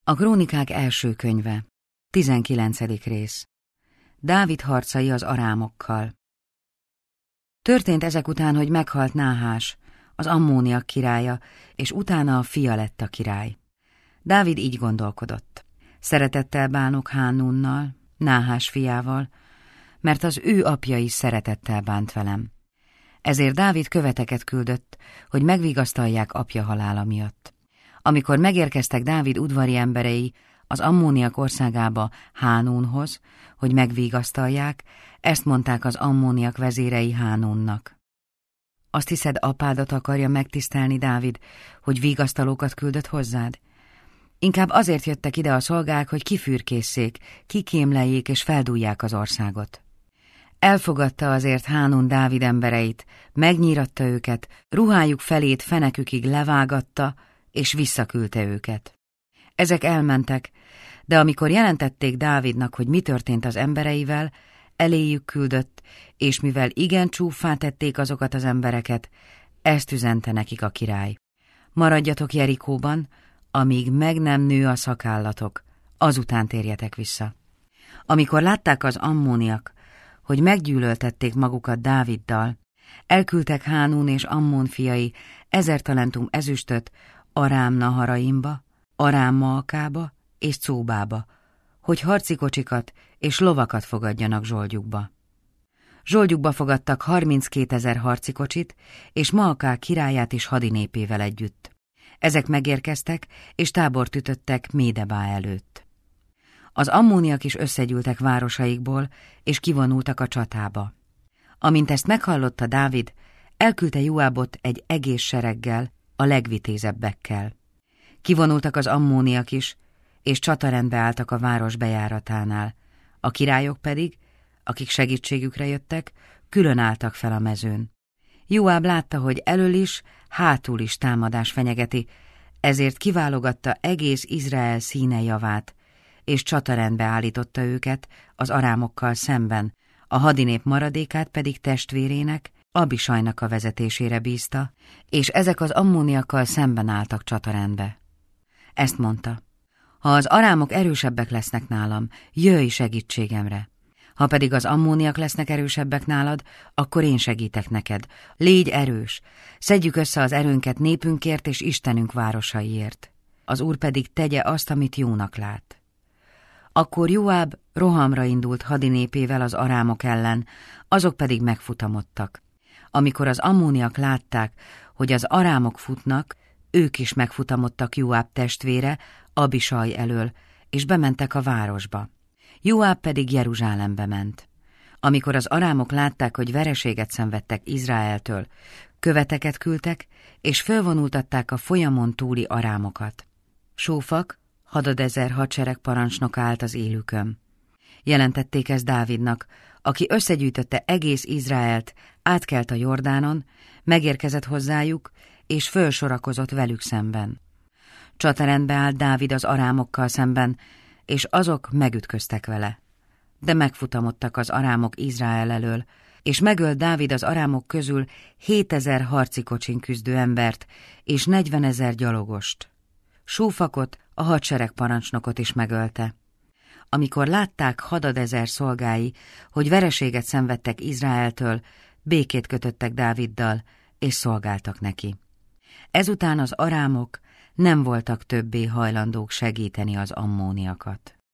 A Krónikák első könyve, 19. rész. Dávid harcai az arámokkal. Történt ezek után, hogy meghalt Náhás, az ammóniak királya, és utána a fia lett a király. Dávid így gondolkodott. Szeretettel bánok Hánunnal, Náhás fiával, mert az ő apja is szeretettel bánt velem. Ezért Dávid követeket küldött, hogy megvigasztalják apja halála miatt. Amikor megérkeztek Dávid udvari emberei az ammóniak országába Hánunhoz, hogy megvigasztalják, ezt mondták az ammóniak vezérei Hánunnak. Azt hiszed, apádat akarja megtisztelni Dávid, hogy vigasztalókat küldött hozzád? Inkább azért jöttek ide a szolgák, hogy kifürkészszék, kikémleljék és feldúlják az országot. Elfogadta azért Hánun Dávid embereit, megnyíratta őket, ruhájuk felét fenekükig levágatta, és visszaküldte őket. Ezek elmentek, de amikor jelentették Dávidnak, hogy mi történt az embereivel, eléjük küldött, és mivel igen csúffá tették azokat az embereket, ezt üzente nekik a király. Maradjatok Jerikóban, amíg meg nem nő a szakállatok, azután térjetek vissza. Amikor látták az ammóniak, hogy meggyűlöltették magukat Dáviddal, elküldtek Hánun és Ammon fiai 1000 talentum ezüstöt Arám Naharaimba, Arám Maakába és Cóbába, hogy harci kocsikat és lovakat fogadjanak zsoldjukba. Zsoldjukba fogadtak 32 000 harci kocsit, és Maaká királyát is hadinépével együtt. Ezek megérkeztek, és tábort ütöttek Médebá előtt. Az ammóniak is összegyűltek városaikból, és kivonultak a csatába. Amint ezt meghallotta Dávid, elküldte Joábot egy egész sereggel, a legvitézebbekkel. Kivonultak az ammóniak is, és csatarendbe álltak a város bejáratánál. A királyok pedig, akik segítségükre jöttek, külön álltak fel a mezőn. Joáb látta, hogy elől is, hátul is támadás fenyegeti, ezért kiválogatta egész Izrael színe javát, és csatarendbe állította őket az arámokkal szemben, a hadinép maradékát pedig testvérének, Abisajnak a vezetésére bízta, és ezek az ammóniakkal szemben álltak csatarendbe. Ezt mondta: ha az arámok erősebbek lesznek nálam, jöjj segítségemre. Ha pedig az ammóniak lesznek erősebbek nálad, akkor én segítek neked. Légy erős, szedjük össze az erőnket népünkért és Istenünk városaiért. Az Úr pedig tegye azt, amit jónak lát. Akkor Joáb rohamra indult hadinépével az arámok ellen, azok pedig megfutamodtak. Amikor az ammóniak látták, hogy az arámok futnak, ők is megfutamodtak Joáb testvére, Abisaj elől, és bementek a városba. Joáb pedig Jeruzsálembe ment. Amikor az arámok látták, hogy vereséget szenvedtek Izraeltől, követeket küldtek, és fölvonultatták a folyamon túli arámokat. Sófak, hadadezer hadsereg parancsnoka állt az élükön. Jelentették ezt Dávidnak, aki összegyűjtötte egész Izraelt, átkelt a Jordánon, megérkezett hozzájuk, és fölsorakozott velük szemben. Csatarendbe állt Dávid az arámokkal szemben, és azok megütköztek vele. De megfutamodtak az arámok Izrael elől, és megölt Dávid az arámok közül 7000 harci kocsin küzdő embert, és 40 000 gyalogost. Sófakot, a hadsereg parancsnokot is megölte. Amikor látták hadadezer szolgái, hogy vereséget szenvedtek Izraeltől, békét kötöttek Dáviddal, és szolgáltak neki. Ezután az arámok nem voltak többé hajlandók segíteni az ammóniakat.